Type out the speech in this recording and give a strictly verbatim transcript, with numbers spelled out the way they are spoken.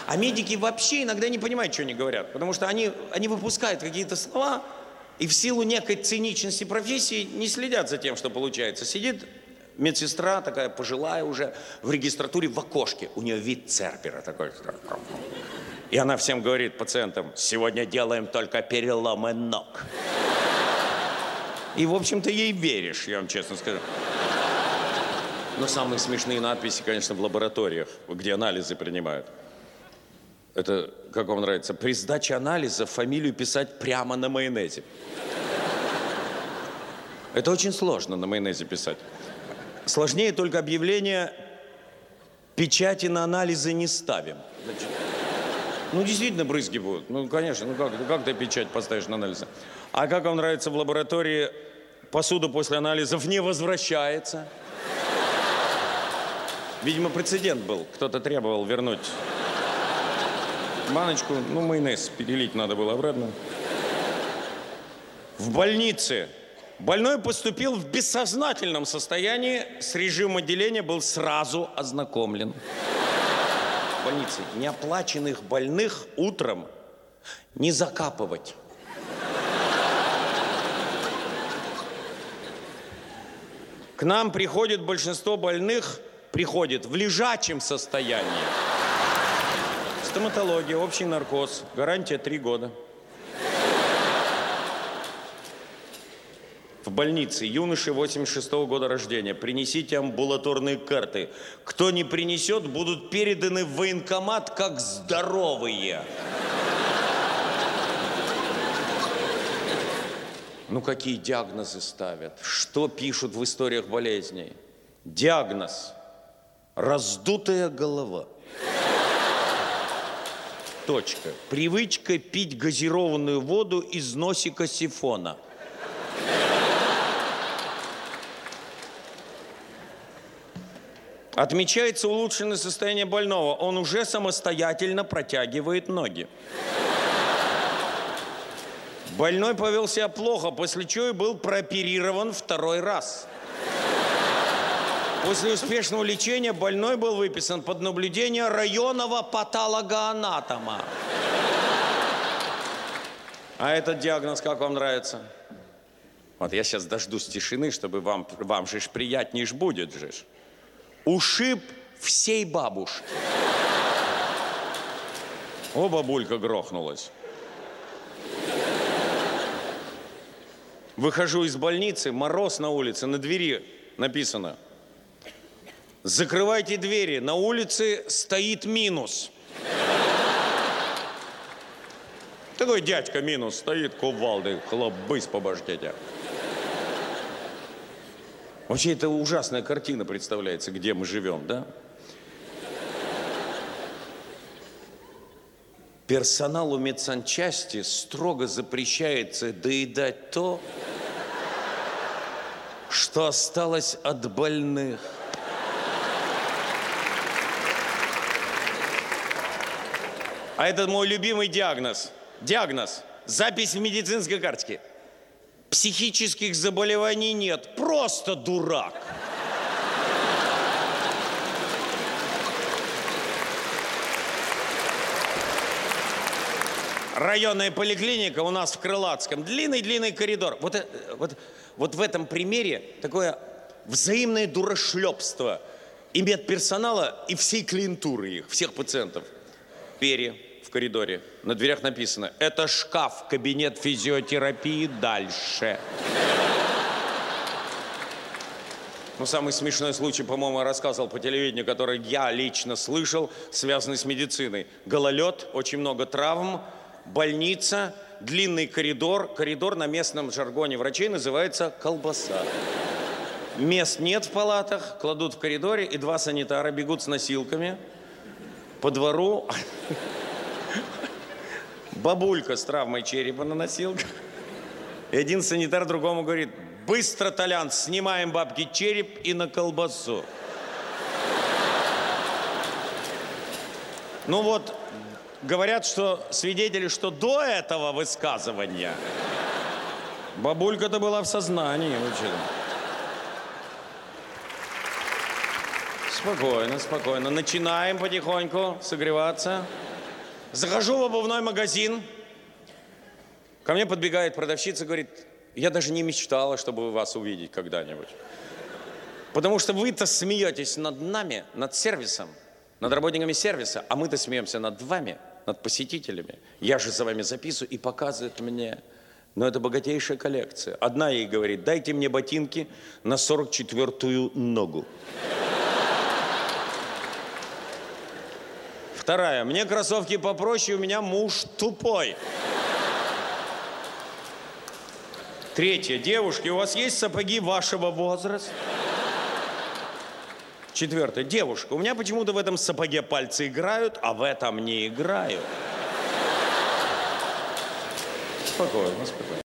А медики вообще иногда не понимают, что они говорят, потому что они, они выпускают какие-то слова, и в силу некой циничности профессии не следят за тем, что получается. Сидит медсестра, такая пожилая уже, в регистратуре в окошке. У нее вид Цербера такой. И она всем говорит, пациентам, сегодня делаем только переломы ног. И, в общем-то, ей веришь, я вам честно скажу. Но самые смешные надписи, конечно, в лабораториях, где анализы принимают. Это, как вам нравится, при сдаче анализа фамилию писать прямо на майонезе. Это очень сложно на майонезе писать. Сложнее только объявление «печати на анализы не ставим». Значит, ну, действительно, брызги будут. Ну, конечно, ну как, как ты печать поставишь на анализы? А как вам нравится в лаборатории, посуда после анализов не возвращается? Видимо, прецедент был. Кто-то требовал вернуть баночку. Ну, майонез перелить надо было обратно. В больнице больной поступил в бессознательном состоянии. С режимом отделения был сразу ознакомлен. В больнице неоплаченных больных утром не закапывать. К нам приходит большинство больных, приходит в лежачем состоянии. Стоматология, общий наркоз, гарантия три года. В больнице юноши восемьдесят шестого года рождения. Принесите амбулаторные карты. Кто не принесет, будут переданы в военкомат как здоровые. Ну, какие диагнозы ставят? Что пишут в историях болезней? Диагноз. Раздутая голова. Точка. Привычка пить газированную воду из носика сифона. Отмечается улучшенное состояние больного. Он уже самостоятельно протягивает ноги. Больной повел себя плохо, после чего и был прооперирован второй раз. После успешного лечения больной был выписан под наблюдение районного патологоанатома. А этот диагноз как вам нравится? Вот я сейчас дождусь тишины, чтобы вам, вам же ж приятней ж будет же ж. Ушиб всей бабушки. О, бабулька грохнулась. Выхожу из больницы, мороз на улице, на двери написано: закрывайте двери, на улице стоит минус. Такой дядька минус стоит, кувалдой, хлобысь по башке тебя. Вообще, это ужасная картина представляется, где мы живем, да? Персоналу медсанчасти строго запрещается доедать то, что осталось от больных. А это мой любимый диагноз. Диагноз. Запись в медицинской карточке. Психических заболеваний нет. Просто дурак. Районная поликлиника у нас в Крылатском. Длинный-длинный коридор. Вот, вот, вот в этом примере такое взаимное дурашлепство и медперсонала, и всей клиентуры их, всех пациентов. Двери в коридоре. На дверях написано: это шкаф, кабинет физиотерапии, дальше. Ну, самый смешной случай, по-моему, я рассказывал по телевидению, который я лично слышал, связанный с медициной. Гололед, очень много травм, больница, длинный коридор. Коридор на местном жаргоне врачей называется колбаса. Мест нет в палатах, кладут в коридоре, и два санитара бегут с носилками по двору. Бабулька с травмой черепа на носилках. И один санитар другому говорит: быстро, Толян, снимаем бабки череп и на колбасу. Ну вот, говорят, что свидетели, что до этого высказывания бабулька-то была в сознании. Спокойно, спокойно. Начинаем потихоньку согреваться. Захожу в обувной магазин, ко мне подбегает продавщица, говорит, я даже не мечтала, чтобы вас увидеть когда-нибудь. Потому что вы-то смеетесь над нами, над сервисом, над работниками сервиса, а мы-то смеемся над вами, над посетителями. Я же за вами записываю и показывает мне. Но это богатейшая коллекция. Одна ей говорит, дайте мне ботинки на сорок четвёртую ногу. Вторая, мне кроссовки попроще, у меня муж тупой. Третья, девушки, у вас есть сапоги вашего возраста? Четвертое, девушка, у меня почему-то в этом сапоге пальцы играют, а в этом не играют. Спокойно, спокойно.